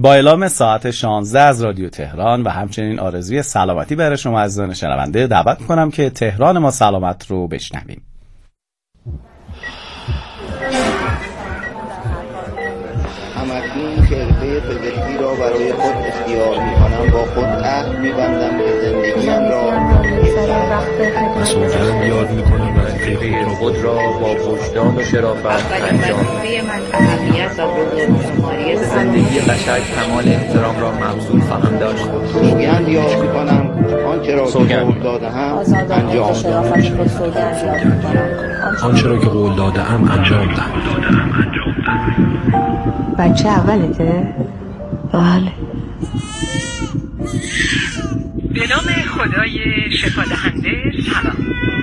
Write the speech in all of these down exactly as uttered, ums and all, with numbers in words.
با اعلام ساعت شانزده از رادیو تهران و همچنین آرزوی سلامتی برای شما عزیزان شنونده دعوت می‌کنم که تهران ما سلامت رو بشنویم. همکنون که حرفه پزشکی را برای خود اختیار می‌کنم، با خود عهد می‌بندم که زندگیم را و سوگند یاد می‌کنم وظیفه خود را با وجدان و شرافت انجام دهم. زندگی بشر کمال احترام را مبذول خواهم داشت. سوگند یاد می‌کنم آنچه را که قول داده‌ام انجام دهم. آنچه را که قول داده‌ام انجام دهم. بچه اولته؟ بله. به نام خدای شفا دهنده سلام.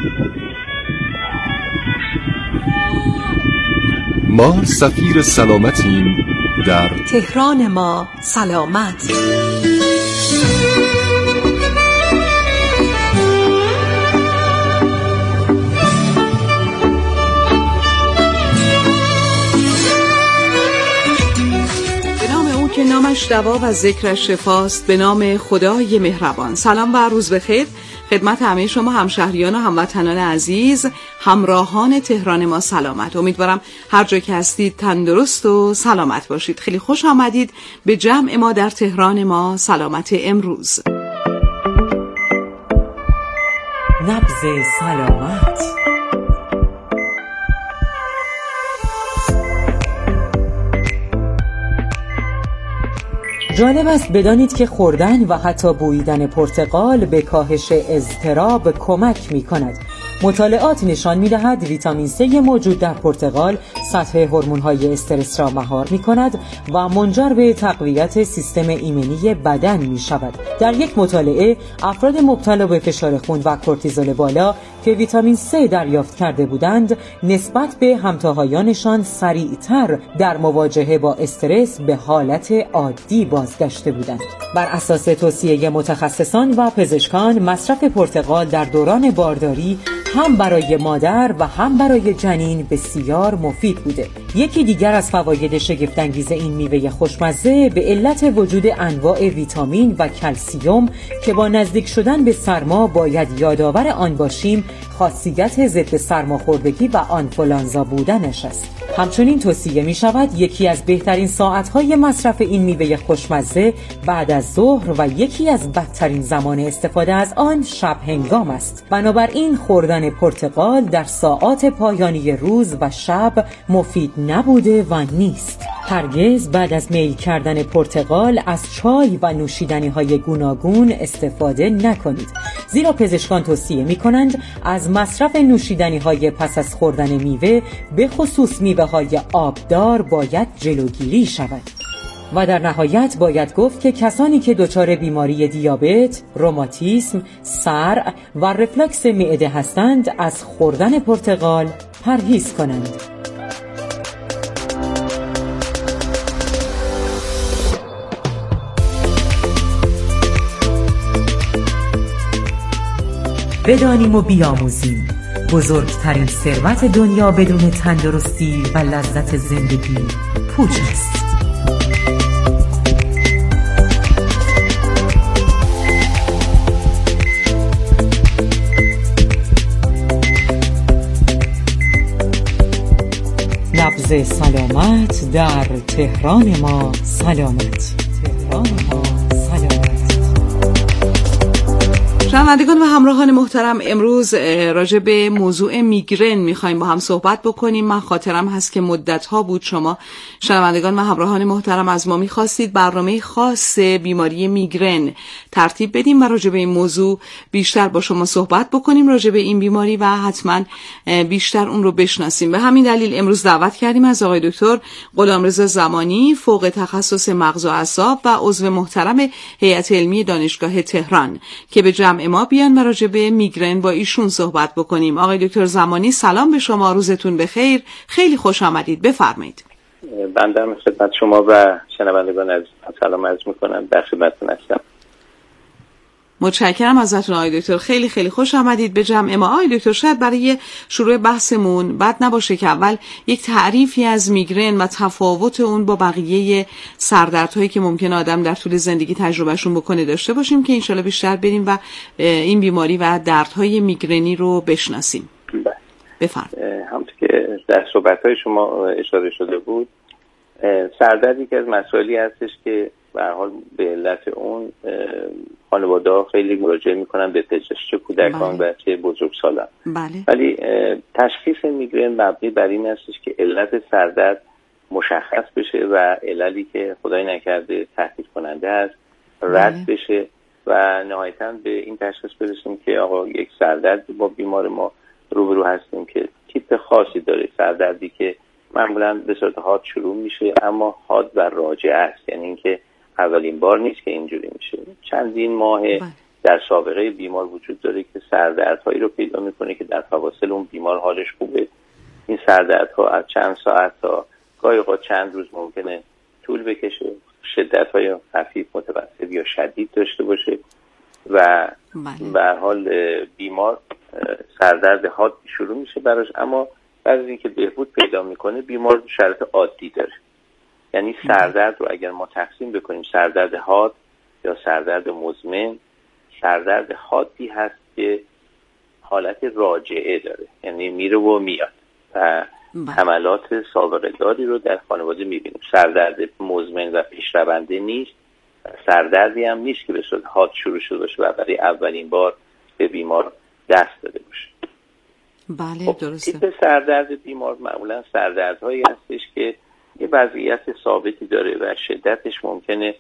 ما سفیر سلامتیم در تهران ما سلامت. که نامش دوا و ذکرش شفاست، به نام خدای مهربان. سلام و روز بخیر خدمت همه شما همشهریان و هموطنان عزیز، همراهان تهران ما سلامت. امیدوارم هر جا که هستید تندرست و سلامت باشید. خیلی خوش آمدید به جمع ما در تهران ما سلامت امروز. نبض سلامت. جالب است بدانید که خوردن و حتی بوییدن پرتقال به کاهش اضطراب کمک می کند. مطالعات نشان می دهد ویتامین C موجود در پرتقال سطح هورمون‌های استرس را مهار می کند و منجر به تقویت سیستم ایمنی بدن می شود. در یک مطالعه افراد مبتلا به فشار خون و کورتیزول بالا که ویتامین C دریافت کرده بودند نسبت به همتاهایانشان سریعتر در مواجهه با استرس به حالت عادی بازگشته بودند. بر اساس توصیه متخصصان و پزشکان مصرف پرتقال در دوران بارداری هم برای مادر و هم برای جنین بسیار مفید بوده. یکی دیگر از فواید شگفت‌انگیز این میوه خوشمزه به علت وجود انواع ویتامین و کلسیم که با نزدیک شدن به سرما باید یادآور آن باشیم خاصیت ضد سرماخوردگی و آنفولانزا بودنش است. همچنین توصیه می شود یکی از بهترین ساعت‌های مصرف این میوه خوشمزه بعد از ظهر و یکی از بدترین زمان استفاده از آن شب هنگام است. بنابراین خوردن پرتقال در ساعات پایانی روز و شب مفید نبوده و نیست. هرگز بعد از میل کردن پرتقال از چای و نوشیدنی‌های گوناگون استفاده نکنید، زیرا پزشکان توصیه می‌کنند از مصرف نوشیدنی‌های پس از خوردن میوه به خصوص میوه‌های آبدار باید جلوگیری شود. و در نهایت باید گفت که کسانی که دچار بیماری دیابت، روماتیسم، صرع و رفلکس معده هستند از خوردن پرتقال پرهیز کنند. بدانیم و بیاموزیم بزرگترین ثروت دنیا بدون تندرستی و لذت زندگی پوچ است. نبض سلامت در تهران ما سلامت. تهران ما شنوندگان و همراهان محترم، امروز راجع به موضوع میگرن میخوایم با هم صحبت بکنیم. من خاطرم هست که مدت‌ها بود شما شنوندگان و همراهان محترم از ما میخواستید برنامه خاص بیماری میگرن ترتیب بدیم و راجع به این موضوع بیشتر با شما صحبت بکنیم، راجع به این بیماری و حتما بیشتر اون رو بشناسیم. به همین دلیل امروز دعوت کردیم از آقای دکتر غلامرضا زمانی، فوق تخصص مغز و اعصاب و عضو محترم هیئت علمی دانشگاه تهران، که به جمع ما بیان و راجع به میگرن با ایشون صحبت بکنیم. آقای دکتر زمانی سلام به شما، روزتون بخیر، خیلی خوش آمدید، بفرمایید. بنده هم خدمت شما و شنوندگان عزیز سلام عرض میکنم، در خدمتتون هستم. متشکرم ازتون آقای دکتر، خیلی خیلی خوش آمدید به جمع ما. آقای دکتر شاید برای شروع بحثمون بد نباشه که اول یک تعریفی از میگرن و تفاوت اون با بقیه سردردهایی که ممکن آدم در طول زندگی تجربهشون بکنه داشته باشیم که انشالله بیشتر بریم و این بیماری و دردهای میگرنی رو بشناسیم. بفرمایید. همونطور که در صحبت‌های شما اشاره شده بود، سردرد یکی از مسائلی هستش که به هر حال به علت اون خانواده‌ها خیلی مراجعه میکنن به پزشک، چه کودکان و چه بزرگسالان. بله. ولی تشخیص میگرن مبنی بر این هستش که علت سردرد مشخص بشه و عللی که خدای نکرده تهدید کننده است رد بله. بشه و نهایتاً به این تشخیص برسیم که آقا یک سردرد با بیمار ما روبرو هستیم که تیپ خاصی داره، سردردی که معمولاً به صورت حاد شروع میشه اما حاد و راجع است، یعنی اینکه اولین بار نیست که اینجوری میشه. چندین ماه در سابقه بیمار وجود داره که سردردهایی رو پیدا میکنه که در فواصل اون بیمار حالش خوبه. این سردردها از چند ساعت تا گاهی اوقات چند روز ممکنه طول بکشه، شدت‌های خفیف، متوسط یا شدید داشته باشه و به هر حال بیمار سردرد حاد شروع میشه براش، اما بعد از اینکه بهبود پیدا میکنه بیمار شرایط عادی داره. یعنی سردرد رو اگر ما تقسیم بکنیم سردرد حاد یا سردرد مزمن، سردرد حادی هست که حالت راجعه داره، یعنی میره و میاد و حملات سابقه داری رو در خانواده میبینیم. سردرد مزمن و پیشرونده نیست، سردردی هم نیست که به صورت حاد شروع شده باشه و برای اولین بار به بیمار دست داده باشه. بله خب درسته. تیپ سردرد بیمار معمولا سردردهایی هستش که یه وضعیت ثابتی داره و شدتش ممکنه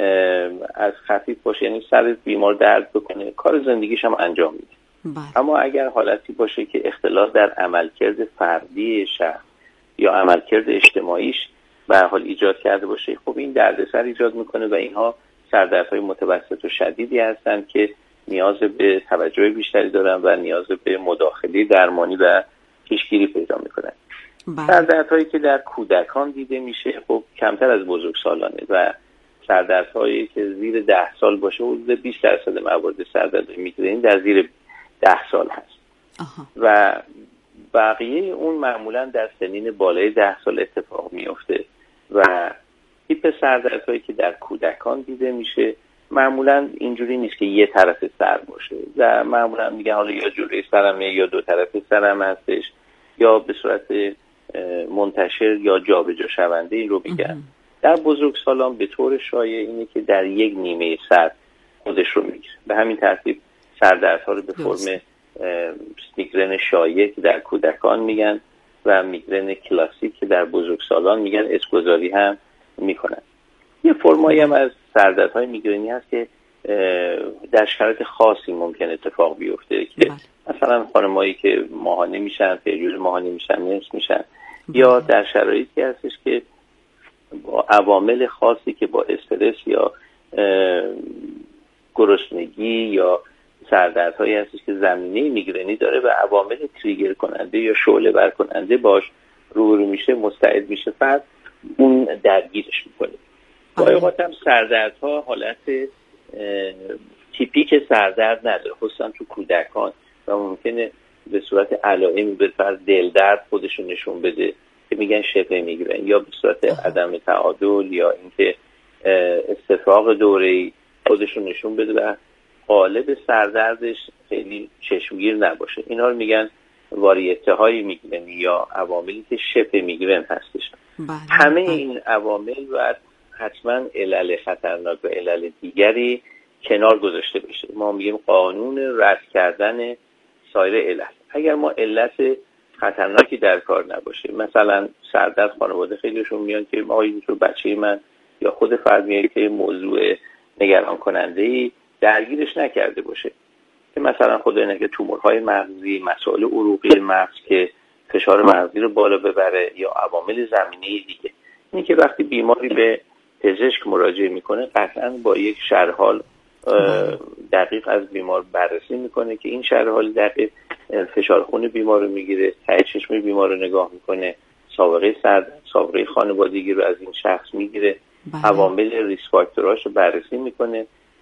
از خفیف باشه، یعنی سر بیمار درد بکنه، کار زندگیش هم انجام میده. بله. اما اگر حالتی باشه که اختلال در عملکرد فردی شخص یا عملکرد اجتماعیش به هر حال ایجاد کرده باشه، خب این دردسر ایجاد میکنه و اینها سردردهای متوسط و شدیدی هستند که نیاز به توجه بیشتری دارن و نیاز به مداخله درمانی و پیشگیری پیدا میکنن. سردردهایی که در کودکان دیده میشه خب کمتر از بزرگسالانه و سردردهایی که زیر ده سال باشه حدود بیست درصد موارد سردرد میگرنی در زیر ده سال هست. آها. و بقیه اون معمولا در سنین بالای ده سال اتفاق میفته و تیپ سردردهایی که در کودکان دیده میشه معمولا اینجوری نیست که یه طرف سر باشه و معمولا میگن حالا یا جلوی سرمه یا دو طرف سرم هستش یا به صورت منتشر یا جابجا شونده این رو میگن. در بزرگسالان به طور شایع اینه که در یک نیمه سر خودش رو میگیره. به همین ترتیب سردردها رو به فرم میگرن شایع که در کودکان میگن و میگرن کلاسیک که در بزرگسالان میگن اسمگذاری هم میکنن. یه فرمایی هم از سردردهای میگرنی هست که در شرایط خاصی ممکن اتفاق بیفته که مثلا خانمایی که ماهانه میشن، پیجور ماهانه میشن، نصف میشن، یا در شرایطی هستش که با عوامل خاصی که با استرس یا گرسنگی یا سردردهایی هستش که زمینه میگرنی داره و عوامل تریگر کننده یا شعله ور کننده باش روبرو میشه، مستعد میشه، فرد اون درگیرش میکنه. گاهی اوقات هم سردردها حالت تیپیک سردرد نداره، خصوصا تو کودکان و ممکنه به صورت علائمی به فرض دل درد خودشون نشون بده که میگن شبه میگرن، یا به صورت عدم تعادل یا اینکه استفراغ دوره‌ای خودشون نشون بده و قالب سردردش خیلی چشمگیر نباشه. اینا رو میگن واریته های میگرنی یا عواملی که شبه میگرن هستش. بله. همه این عوامل باید حتما علل خطرناک و علل دیگری کنار گذاشته بشه. ما میگیم قانون رد کردن سایر علل. اگر ما علت خطرناکی در کار نباشه، مثلا سردرد خانواده خیلیشون میان که ما اینجور بچه من یا خود فرد میاد که موضوع نگران کننده‌ای درگیرش نکرده باشه، که مثلا خدای نگه تومورهای مغزی، مسائل عروقی مغز که فشار مغزی رو بالا ببره یا عوامل زمینه‌ای دیگه. این که وقتی بیماری به پزشک مراجعه میکنه قطعا با یک شرح حال دقیق از بیمار بررسی میکنه که این شرح حال دقیق فشار خون بیمار رو میگیره، ته چشم بیمار رو نگاه میکنه، سابقه سرد، سابقه خانوادگی رو از این شخص میگیره، عوامل ریسک فاکتورهاش رو بررسی میکنه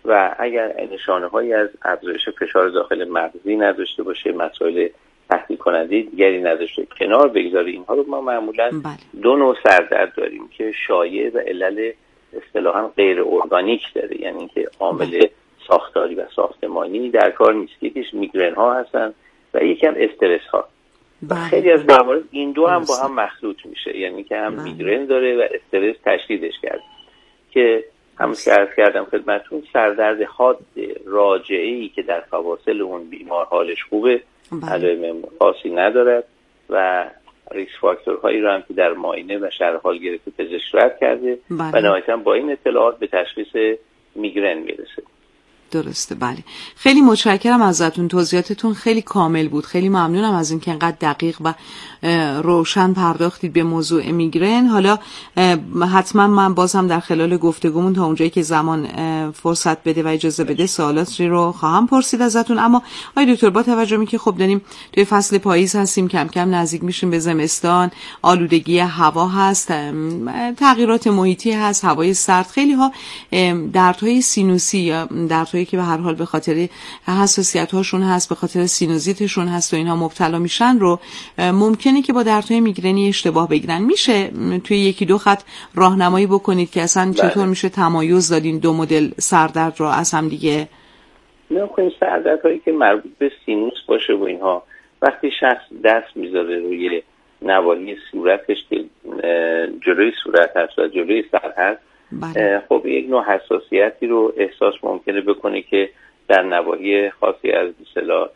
و اگر نشانه هایی از افزایش فشار داخل مغزی نداشته باشه، مسائل تحریک کننده دیگری نداشته، کنار بگذاره اینها رو، ما معمولا بله. دو نوع سردرد داریم که شایع و علل اصطلاحاً غیر ارگانیک داره، یعنی که عامل ساختاری و ساختمانی در کار نیست. یکیش میگرن ها هستن و یکم استرس ها. بله. خیلی از موارد این دو هم با هم مخلوط میشه، یعنی که هم بله. میگرن داره و استرس تشدیدش کرده که همون که عرض کردم خدمتتون سردرد حاد راجعه‌ای که در فواصل اون بیمار حالش خوبه، علائم خاصی ندارد و ریسک فاکتورهایی رو هم که در معاینه و شرح حال گرفته پزشک رد کرده بله. و نهایتاً با این اطلاعات به تشخیص میگرن میرسه. درسته. بله، خیلی متشکرم ازتون، توضیحاتتون خیلی کامل بود. خیلی ممنونم از اینکه انقدر دقیق و روشن پرداختید به موضوع میگرن. حالا حتما من بازم در خلال گفتگومون تا اونجایی که زمان فرصت بده و اجازه بده سوالاتی رو خواهم پرسید ازتون. اما آقای دکتر، با توجه به که خب داریم توی فصل پاییز هستیم، کم کم نزدیک میشیم به زمستان، آلودگی هوا هست، تغییرات محیطی هست، هوای سرد، خیلی ها دردهای سینوسی یا دردهایی که به هر حال به خاطر حساسیت هاشون هست، به خاطر سینوزیتشون هست و اینها مبتلا میشن رو ممکنه که با دردهای میگرنی اشتباه بگیرن. میشه توی یکی دو خط راهنمایی بکنید که اصلا بله. چطور میشه تمایز دادین دو مدل سردرد رو از هم دیگه؟ نه خب این سردردهایی که مربوط به سینوس باشه و اینها، وقتی شخص دست میذاره روی نواحی صورتش که جلوی صورت هست و جلوی سر هست، بله. خب یک نوع حساسیتی رو احساس ممکنه بکنه که در نواحی خاصی از مثلا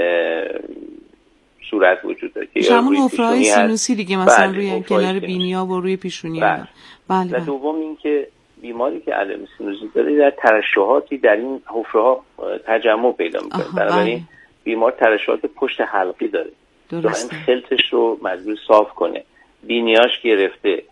صورت وجود داره که همون حفره‌های سینوسی دیگه، مثلا بله. روی کنار بینی‌ها و روی پیشونی. بله. بله. و دوم این که بیماری که علائم سینوزیت داره در ترشحاتی در این حفره‌ها تجمع پیدا می‌کنه، بنابراین بله. بیمار ترشحات پشت حلقی داره، درسته. این خلطش رو مجبور صاف کنه، بینیاش گرفته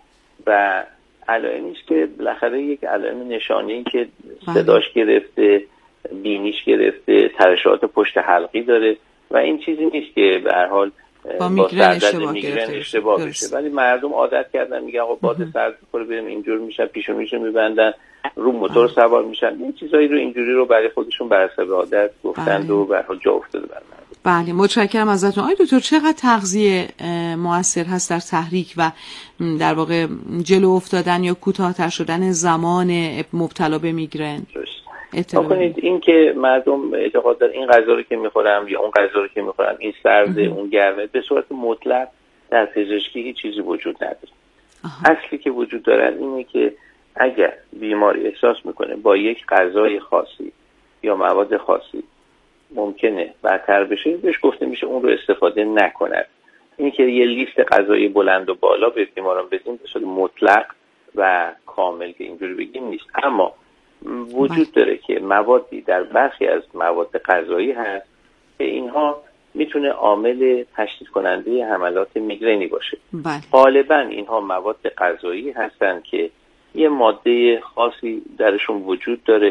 و علائمیش که بالاخره یک علائم نشانه‌ای که صداش گرفته، بینیش گرفته، ترشحات پشت حلقی داره و این چیزی نیست که به هر حال با میگرن اشتباه, میگرن اشتباه بشه. ولی مردم عادت کردن میگن آقا باد سرد بخوره بریم اینجور میشن، پیشونیشو میبندن، رو موتور سوار میشن، این چیزایی رو اینجوری رو برای خودشون بر حسب عادت گفتند و به هر حال جا افتاده بر مردم. بله، متشکرم ازتون. آقای دکتر، چقدر تغذیه مؤثر هست در تحریک و در واقع جلو افتادن یا کوتاه‌تر شدن زمان مبتلا به میگرن؟ اطلاع کنید این که مردم اعتقاد دارن این غذا رو که میخورم یا اون غذا رو که میخورم این سرده اون گرمه، به صورت مطلق در پزشکی هیچ چیزی وجود نداره. آها. اصلی که وجود داره اینه که اگر بیماری احساس میکنه با یک غذای خاصی یا مواد خاصی ممکنه بدتر بشه، بهش گفته میشه اون رو استفاده نکند. این که یه لیست غذای بلند و بالا به بیماران بدیم به صورت مطلق و کامل که اینجوری بگیم نیست، اما وجود داره که موادی در برخی از مواد غذایی هست که اینها میتونه عامل تشدید کننده حملات میگرنی باشه. بله. غالبا اینها مواد غذایی هستن که یه ماده خاصی درشون وجود داره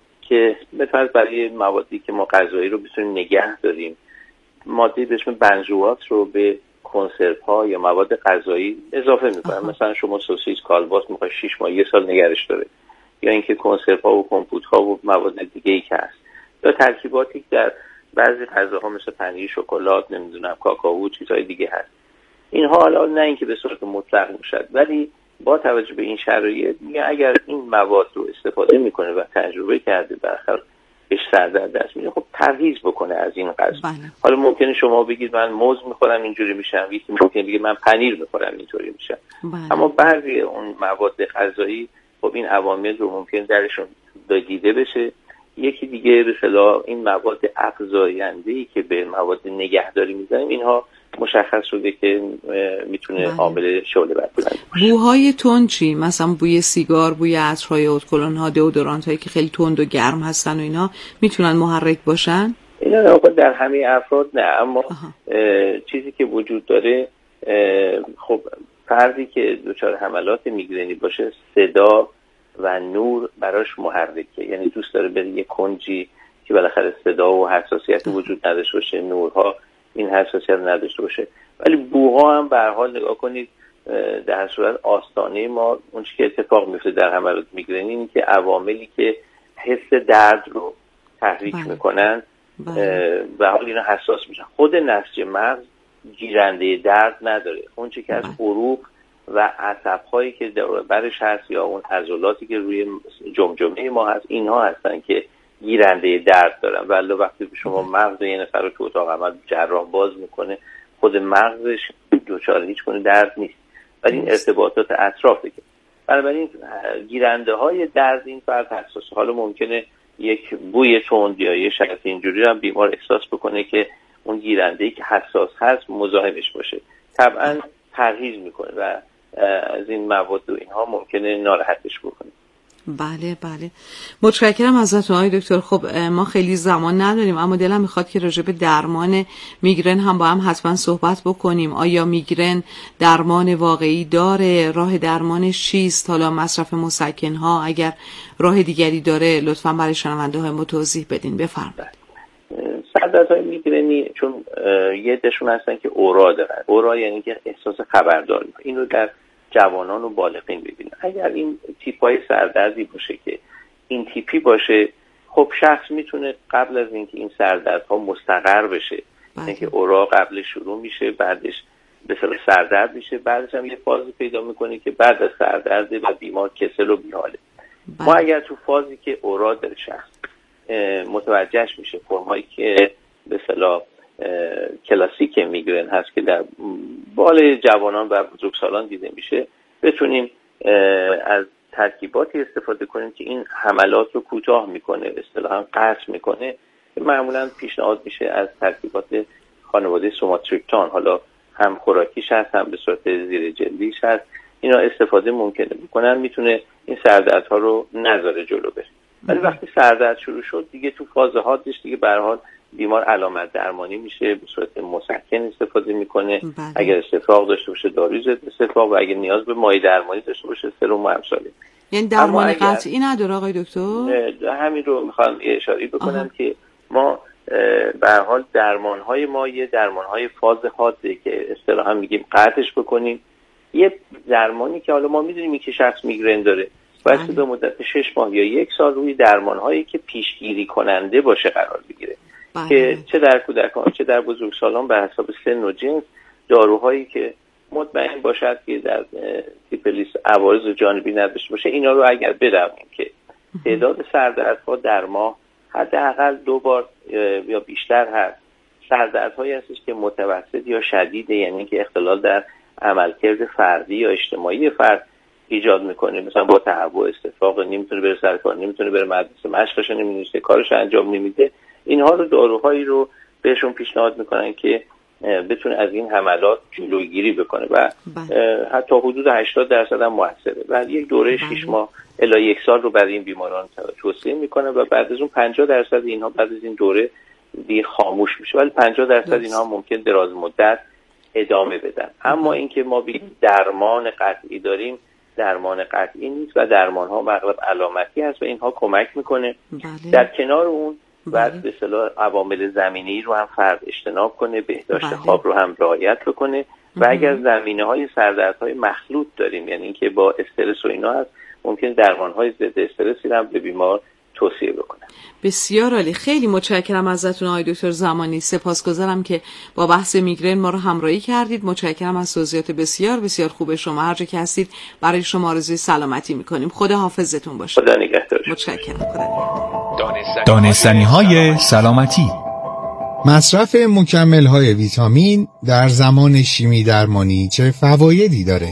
که مثلا برای موادی که ما غذایی رو بتونیم نگه داریم، ماده به اسم بنزوات رو به کنسرو ها یا مواد غذایی اضافه میکنن. مثلا شما سوسیس کالباس میخوای شش ماه یه سال نگرش داره، یا اینکه کنسرو ها و کمپوت ها و مواد دیگه ای که هست، یا ترکیباتی در بعضی غذاها مثل پنیر، شکلات، نمیدونم کاکائو، چیزهای دیگه هست. اینها حالا نه اینکه به صورت مطلق میشد، ولی با توجه به این شرایط میگه اگر این مواد رو استفاده میکنه و تجربه کرده بالاخره بهش سر در دست میده، خب پرهیز بکنه از این غذا. بله. حالا ممکنه شما بگید من موز میخورم اینجوری میشم، یکی ممکنه بگه من پنیر میخورم اینطوری میشم. بله. اما بعضی اون مواد غذایی خب این عوامل رو ممکن درشون دیده بشه. یکی دیگه به اصطلاح این مواد افزاینده‌ای که به مواد نگهداری میزنیم، اینها مشخص شده که میتونه عامل شعله ور کننده باشه. بوهای تند چی؟ مثلا بوی سیگار، بوی عطرهای ادکلن ها، دئودورانت هایی که خیلی تند و گرم هستن و اینا میتونن محرک باشن؟ اینا نه در همه افراد نه، اما چیزی که وجود داره، خب فردی که دچار حملات میگرنی باشه صدا و نور براش محرکه، یعنی دوست داره بره یه کنجی که بالاخره صدا و حساسیت وجود نداشته باشه، نورها این حساسیت نداشته باشه. ولی بوها هم به هر حال نگاه کنید در صورت آستانه ما اون چیزی که اتفاق میفته در حملات میگرنی اینه که عواملی که حس درد رو تحریک بله. میکنن بله. و حال اینا حساس میشن. خود نسج مغز گیرنده درد نداره. اون چه که از عروق و عصب‌هایی که برش هست یا اون عضلاتی که روی جمجمه ما هست، اینها هستن که گیرنده درد دارن. ولی وقتی شما مغز یه نفر رو تو اتاق عمل جراح باز میکنه، خود مغزش دچار هیچ گونه درد نیست، ولی این ارتباطات اطرافه که بنابراین گیرنده های درد این فرد حساس. حالا ممکنه یک بوی تند یا یه شکل اینجوری هم بیمار احساس بکنه که اون گیرنده‌ای که حساس هست مزاحمش باشه، طبعا پرهیز میکنه و از این مواد و اینها ممکنه ناراحتش بکنه. بله بله، متشکرم ازتون آقای دکتر. خب ما خیلی زمان نداریم، اما دلم میخواد که راجع به درمان میگرن هم با هم حتما صحبت بکنیم. آیا میگرن درمان واقعی داره؟ راه درمانش چیست؟ حالا مصرف مسکن ها اگر راه دیگری داره لطفا برای شنونده های ما توضیح بدین. بفرمایید. سردردهای میگرنی چون یه عده‌شون هستن که اورا دارن. اورا یعنی که احساس خبردار میکنه. این رو در جوانان و بالغین ببینید. اگر این تیپ‌های سردردی باشه که این تیپی باشه، خب شخص میتونه قبل از اینکه این سردردها مستقر بشه، اینکه اورا قبل شروع میشه، بعدش به اصطلاح سردرد میشه، بعدش هم یه فازی پیدا میکنه که بعد از سردرد و بیمار کسل و بیحاله. ما اگر تو فازی که اورا داره شخص متوجهش میشه، فرمایی که به اصطلاح کلاسیک میگرن هست که در بال جوانان و بزرگسالان دیده میشه، بتونیم از ترکیباتی استفاده کنیم که این حملات رو کوتاه میکنه، به اصطلاح قطع میکنه. معمولا پیشنهاد میشه از ترکیبات خانواده سوماتریپتان، حالا هم خوراکیش هست هم به صورت زیر جلدیش هست، اینا استفاده ممکنه بکنن، میتونه این سردردها رو نذاره جلو بره. ولی وقتی سردرد شروع شد دیگه تو فاز حادش دیگه به هر حال بیمار علامت درمانی میشه، به صورت مسکن استفاده میکنه. بله. اگر استفراغ داشته باشه داروی ضد استفراغ و اگر نیاز به مایع درمانی داشته باشه سرم و امثاله. یعنی درمان قطعی نداره آقای دکتر؟ همین رو میخوام اشاره بکنم آها. که ما به هر حال درمانهای ما یه درمانهای فاز حاده که اصطلاحا میگیم قطعش بکنیم. یه درمانی که حالا ما میدونیم که شخص میگرن داره باید به مدت شش ماه یا یک سال روی درمانهایی که پیشگیری کننده باشه قرار بگیره. بله. که چه در کودکان چه در بزرگسالان به حساب سن و جنس داروهایی که مطمئن باشد که در سیفلیس عوارض جانبی نداشته باشه، اینا رو اگر بدویم که تعداد سردردها در ماه حداقل دو بار یا بیشتر هست. سردردهایی هستش که متوسط یا شدیده، یعنی که اختلال در عملکرد فردی یا اجتماعی فرد ایجاد میکنه، مثلا با تهوع، استفراغ، نمیتونه بره سر کار، نمیتونه بره مدرسه، مشقش نمی‌نویسه، کارش انجام نمیده. اینها رو داروهایی رو بهشون پیشنهاد میکنن که بتونه از این حملات جلوگیری بکنه و حتی حدود هشتاد درصد هم موثره. و یک دوره شش ماه الی یک سال رو برای این بیماران توصیه میکنه و بعد از اون پنجاه درصد اینها بعد از این دوره دیگه خاموش میشه، ولی پنجاه درصد اینها ممکن دراز مدت ادامه بدن. اما اینکه ما بی درمان قطعی داریم، درمان قطعی نیست و درمان ها مغلب علامتی هست و اینها کمک میکنه. بله. در کنار اون بعد به اصطلاح عوامل زمینه‌ای رو هم فرد اجتناب کنه، بهداشت بله. خواب رو هم رعایت بکنه و اگر زمینه های سردردهای مخلوط داریم، یعنی اینکه با استرس و اینا هست، ممکن درمان های ضد استرسی هم به بیمار توصیه بکنم. بسیار عالی، خیلی متشکرم ازتون آقای دکتر زمانی. سپاسگزارم که با بحث میگرن ما رو همراهی کردید. متشکرم از توضیحات بسیار بسیار خوب شما. هر جا که هستید برای شما آرزوی سلامتی میکنیم. خدا حافظتون باشه. خدا نگهدار. متشکرم. خدا دانستنی‌های سلامتی. مصرف مکمل‌های ویتامین در زمان شیمی درمانی چه فوایدی داره؟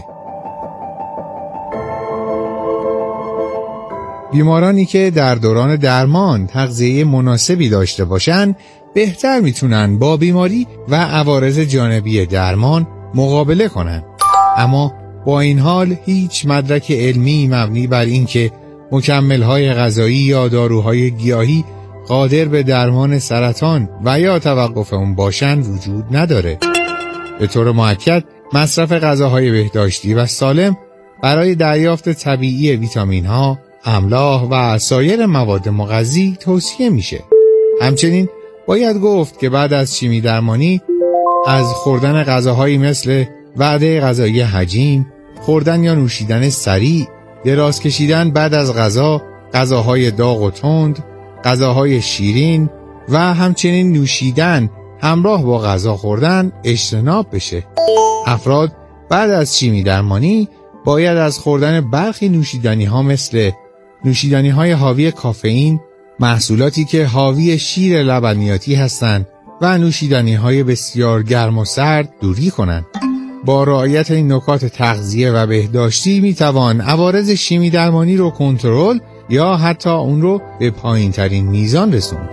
بیمارانی که در دوران درمان تغذیه مناسبی داشته باشند بهتر میتونن با بیماری و عوارض جانبی درمان مقابله کنن. اما با این حال هیچ مدرک علمی مبنی بر اینکه مکمل‌های غذایی یا داروهای گیاهی قادر به درمان سرطان و یا توقف اون باشن وجود نداره. به طور مؤکد مصرف غذاهای بهداشتی و سالم برای دریافت طبیعی ویتامین‌ها، املاح و سایر مواد مغذی توصیه میشه. همچنین باید گفت که بعد از شیمی درمانی از خوردن غذاهایی مثل وعده غذایی حجیم، خوردن یا نوشیدن سریع، دراز کشیدن بعد از غذا، غذاهای داغ و تند، غذاهای شیرین و همچنین نوشیدن همراه با غذا خوردن اجتناب بشه. افراد بعد از شیمی درمانی باید از خوردن برخی نوشیدنی ها مثل نوشیدنی های حاوی کافئین، محصولاتی که حاوی شیر لبنیاتی هستند و نوشیدنی های بسیار گرم و سرد دوری کنند. با رعایت این نکات تغذیه و بهداشتی میتوان عوارض شیمی درمانی رو کنترل یا حتی اون رو به پایین ترین میزان رسوند.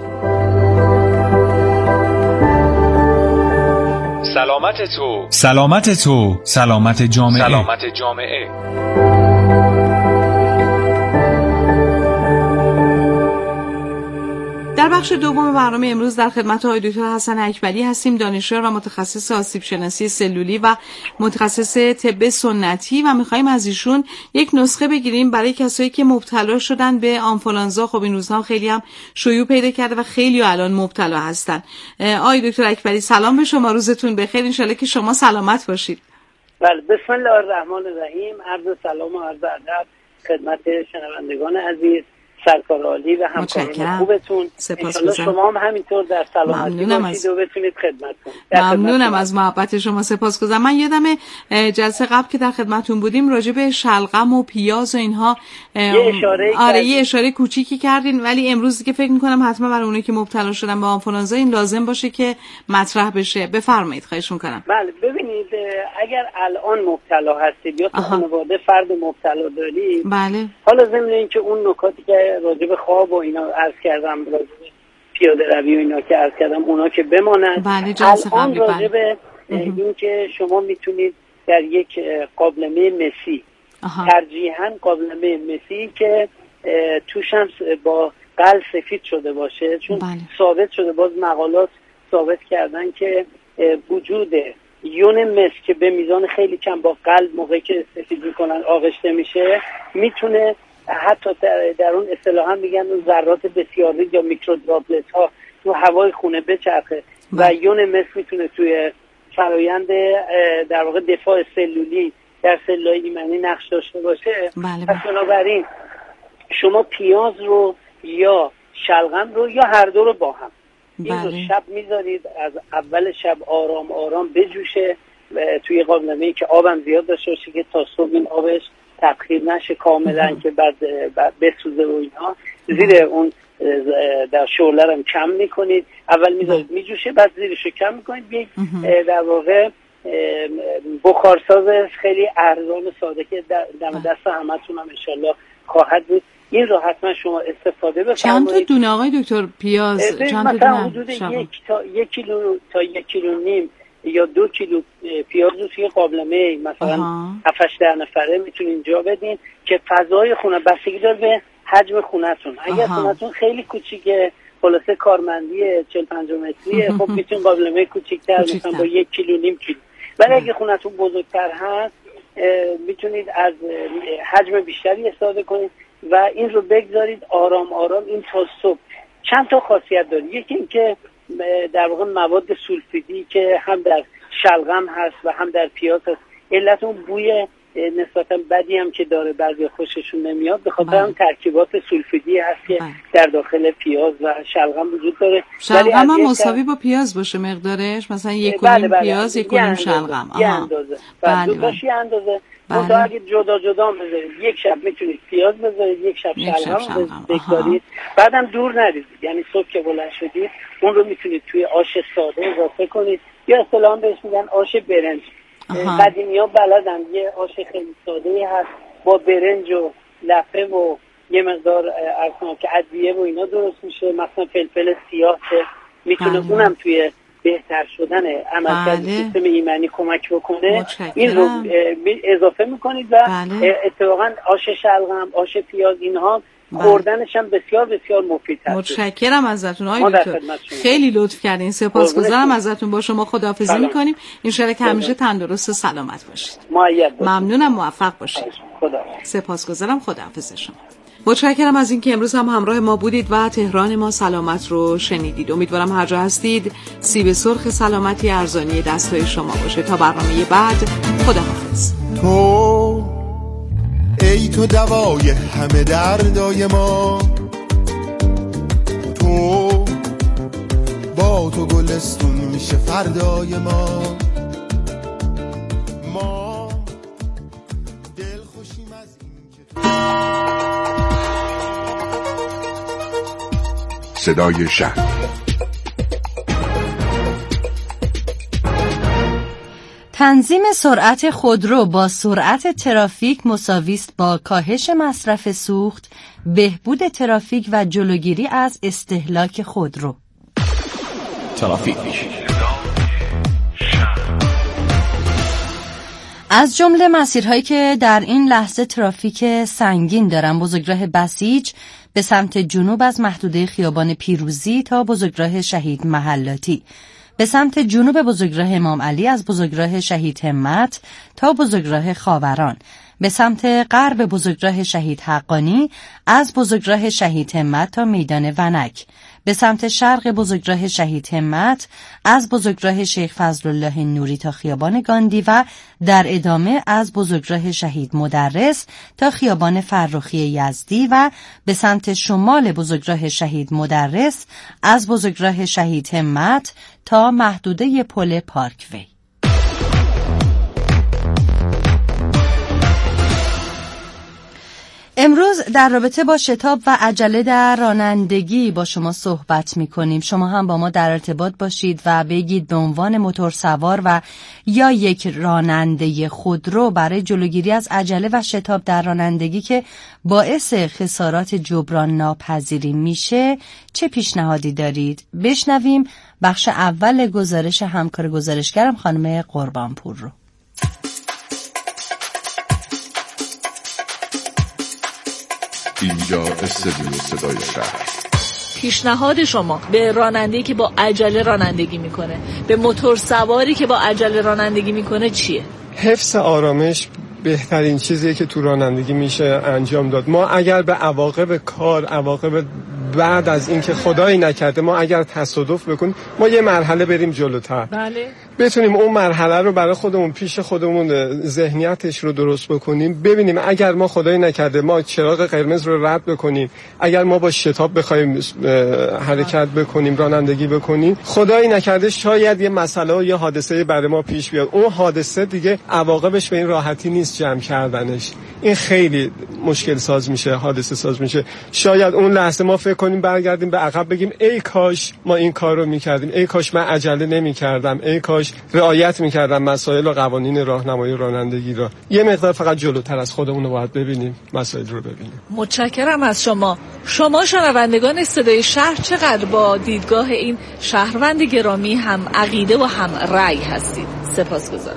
سلامت تو، سلامت تو، سلامت جامعه، سلامت جامعه. در بخش دوم برنامه امروز در خدمت آقای دکتر حسن اکبری هستیم، دانشجو و متخصص آسیب شناسی سلولی و متخصص طب سنتی، و می‌خوایم از ایشون یک نسخه بگیریم برای کسایی که مبتلا شدن به آنفولانزا. خب این روزها خیلی هم شیوع پیدا کرده و خیلی الان مبتلا هستن. آقای دکتر اکبری سلام به شما، روزتون بخیر، ان شاءالله که شما سلامت باشید. بله، بسم الله الرحمن الرحیم. عرض سلام و عرض ادب خدمت شنوندگان عزیز، سرکار عالی و همکاران خوبتون. انشالله شما هم همینطور در سلامتی باشید و بتونید خدمت کنید. ممنونم از محبت شما، سپاسگزارم. من یادم جلسه قبل که در خدمتتون بودیم راجع به شلغم و پیاز و اینها یه اشاره آره یه اشاره کوچیکی کردین، ولی امروز که فکر می‌کنم حتما برای اونایی که مبتلا شدن به آنفولانزا این لازم باشه که مطرح بشه. بفرمایید، خواهش می‌کنم. بله، ببینید اگر الان مبتلا هستید یا خانواده فرد مبتلا دارید، بله، حالا ضمن اینکه اون نکاتی که راجع به خواب و اینا عرض کردم، راجع به پیاده روی و اینا که عرض کردم اونا که بمانند. بله، جلسه قبلی راجع به این که شما میتونید در یک قابلمه مسی، ترجیحاً قابلمه مسی که توش هم با قل سفید شده باشه، چون بله. ثابت شده، باز مقالات ثابت کردن که وجود یون مس که به میزان خیلی کم با قلب موقعی که سفید میکنن آغشته میشه، میتونه حتی در اون اصطلاحا میگن اون ذرات بسیار ریز یا میکرو دراپلت ها تو هوای خونه بچرخه و یون مس میتونه توی فرایند در واقع دفاع سلولی در سلولای ایمنی نقش داشته باشه. پس بنابراین شما پیاز رو یا شلغم رو یا هر دو رو با هم این رو شب میذارید، از اول شب آرام آرام بجوشه توی قابلمه‌ای که آبم زیاد داشته باشه که تا صبح این آبش تبخیر نشه کاملا که بعد, بعد بسوزه و اینها. زیر اون در شعله رو کم میکنید، اول میذارید میجوشه، بعد زیرشو کم میکنید. یک در واقع بخارساز خیلی ارزان ساده که دم دست همتون هم انشالله خواهد بود. این رو حتما شما استفاده بفرمایید. چند تا دونه آقای دکتر پیاز؟ چند تا دونه؟ حدود یک تا یک کیلو تا یک کیلو نیم یا دو کیلو پیاز رو توی قابلمه مثلا هفت ده نفره میتونین اینجا بدین که فضای خونه بستگی داره به حجم خونه‌تون. اگر خونه‌تون خیلی کوچیکه، خلاصه کارمندی چهل پنجاه متریه، خب میتونین قابلمه کوچیک‌تر مثلا با یک کیلو نیم کیلو. ولی اگه خونه‌تون بزرگتر هست میتونید از حجم بیشتری استفاده کنید و این رو بگذارید آرام آرام این تا صبح. چند تا خاصیت داره. یکی این که در واقع مواد سولفیدی که هم در شلغم هست و هم در پیاز هست، علت اون بوی نسبتا بدی هم که داره بعضی خوششون نمیاد به خاطر هم ترکیبات سولفیدی هست که در داخل پیاز و شلغم وجود داره. شلغم هم مساوی با پیاز باشه مقدارش، مثلا یک و نیم پیاز یک و نیم شلغم. یه اندازه. بله بله. یه اندازه. منتها اگه جدا جدا هم بذارید، یک شب میتونید پیاز بذارید، یک شب شلغم بذارید، بعدم دور نرید. یعنی صبح که بلند شدید اون رو میتونید توی آش ساده اضافه کنید یا اصطلاحاً بهش میگن آش برنج. قدیمی‌ها بلدن یه آش خیلی ساده‌ای هست با برنج و لفه و یه مقدار ارسان که ادویه و اینا درست میشه، مثلا فلفل سیاه که میتونه بله. اونم توی بهتر شدن عملکرد بله. سیستم ایمنی کمک بکنه. این رو اضافه میکنید و بله. اتفاقا آش شلغم، آش پیاز اینها خوردنش هم بسیار بسیار مفید هست. متشکرم ازتون آقای دکتر، خیلی لطف کردین، سپاسگزارم ازتون. با شما خداحافظی میکنیم، ان شاءالله که همیشه تندرست و سلامت باشید. ممنونم، موفق باشید. خدا سپاسگزارم، خداحافظ شما. متشکرم از اینکه امروز هم همراه ما بودید و تهران ما سلامت رو شنیدید. امیدوارم هر جا هستید سیب سرخ سلامتی ارزانی دستای شما باشه. تا برنامه بعد، خداحافظ. تو ای تو دوای همه دردای ما، تو با تو گلستون میشه فردای ما. ما دل خوشیم از این که صدای شهر. تنظیم سرعت خودرو با سرعت ترافیک مساوی است با کاهش مصرف سوخت، بهبود ترافیک و جلوگیری از استهلاک خودرو. ترافیک. از جمله مسیرهایی که در این لحظه ترافیک سنگین دارن: بزرگراه بسیج به سمت جنوب از محدوده خیابان پیروزی تا بزرگراه شهید محلاتی، به سمت جنوب بزرگراه امام علی از بزرگراه شهید همت تا بزرگراه خاوران، به سمت غرب بزرگراه شهید حقانی از بزرگراه شهید همت تا میدان ونک، به سمت شرق بزرگراه شهید همت از بزرگراه شیخ فضلالله نوری تا خیابان گاندی و در ادامه از بزرگراه شهید مدرس تا خیابان فرخی یزدی و به سمت شمال بزرگراه شهید مدرس از بزرگراه شهید همت تا محدوده پل پارکوی. امروز در رابطه با شتاب و عجله در رانندگی با شما صحبت می کنیم. شما هم با ما در ارتباط باشید و بگید به عنوان موتورسوار و یا یک راننده خودرو برای جلوگیری از عجله و شتاب در رانندگی که باعث خسارات جبران ناپذیری میشه چه پیشنهادی دارید؟ بشنویم بخش اول گزارش همکار گزارشگرم خانم قربانپور رو. اینجا استودیو صدای شهر. پیشنهاد شما به راننده‌ای که با عجله رانندگی میکنه، به موتور سواری که با عجله رانندگی میکنه چیه؟ حفظ آرامش بهترین چیزیه که تو رانندگی میشه انجام داد. ما اگر به عواقب کار، عواقب بعد از اینکه خدایی نکرده ما اگر تصادف بکنیم، ما یه مرحله بریم جلوتر، بله، بتونیم اون مرحله رو برای خودمون پیش خودمون ذهنیتش رو درست بکنیم، ببینیم اگر ما خدایی نکرده ما چراغ قرمز رو رد بکنیم، اگر ما با شتاب بخوایم حرکت بکنیم، رانندگی بکنیم، خدایی نکرده شاید یه مسئله و یه حادثه برای ما پیش بیاد. اون حادثه دیگه عواقبش به این راحتی نیست جمع کردنش، این خیلی مشکل ساز میشه، حادثه ساز میشه. شاید اون لحظه ما فکر کنیم برگردیم به عقب بگیم ای کاش ما این کار رو میکردیم، ای کاش من عجله نمیکردم، ای کاش رعایت میکردم مسائل و قوانین راهنمایی رانندگی را. یه مقدار فقط جلوتر از خودمون رو باید ببینیم، مسائل رو ببینیم. متشکرم از شما. شما شنوندگان صدای شهر چقدر با دیدگاه این شهروند گرامی هم عقیده و هم رأی هستید. سپاسگزارم.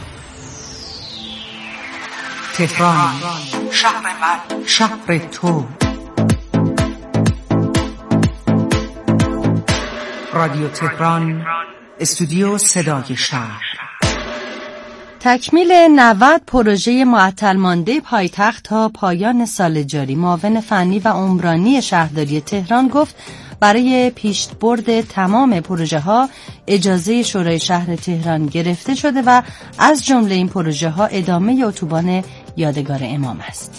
تهران، شهر من، شهر تو. رادیو تهران، استودیو صدای شهر. تکمیل نود پروژه معطل مانده پایتخت تا پایان سال جاری. معاون فنی و عمرانی شهرداری تهران گفت برای پیشبرد تمام پروژه ها اجازه شورای شهر تهران گرفته شده و از جمله این پروژه ها ادامه اتوبان یادگار امام است.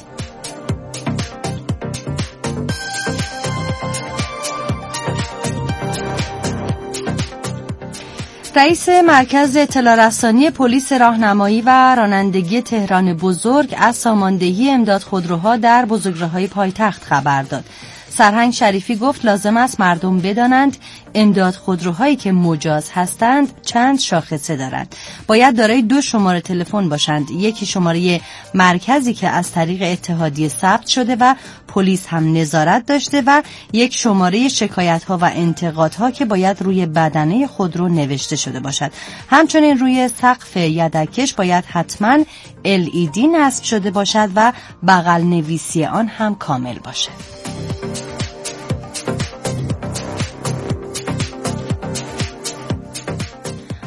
رئیس مرکز اطلاع رسانی پلیس راهنمایی و رانندگی تهران بزرگ از ساماندهی امداد خودروها در بزرگراه‌های پایتخت خبر داد. سرهنگ شریفی گفت لازم است مردم بدانند امداد خودروهایی که مجاز هستند چند شاخصه دارند. باید دارای دو شماره تلفن باشند، یکی شماره مرکزی که از طریق اتحادیه ثبت شده و پلیس هم نظارت داشته و یک شماره شکایت‌ها و انتقادها که باید روی بدنه خودرو نوشته شده باشد. همچنین روی سقف یدکش باید حتما ال ای دی نصب شده باشد و بغل نویسی آن هم کامل باشد.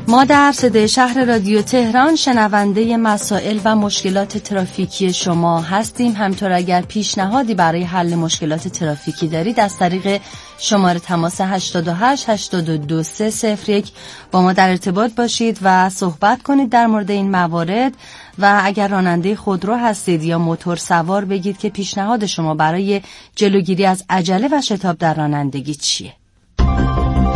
ما در صدای شهر رادیو تهران شنونده مسائل و مشکلات ترافیکی شما هستیم. همطور اگر پیشنهادی برای حل مشکلات ترافیکی دارید از طریق شماره تماس هشتاد و هشت هشتاد و دو سه صفر یک با ما در ارتباط باشید و صحبت کنید در مورد این موارد. و اگر راننده خودرو هستید یا موتور سوار بگید که پیشنهاد شما برای جلوگیری از عجله و شتاب در رانندگی چیه؟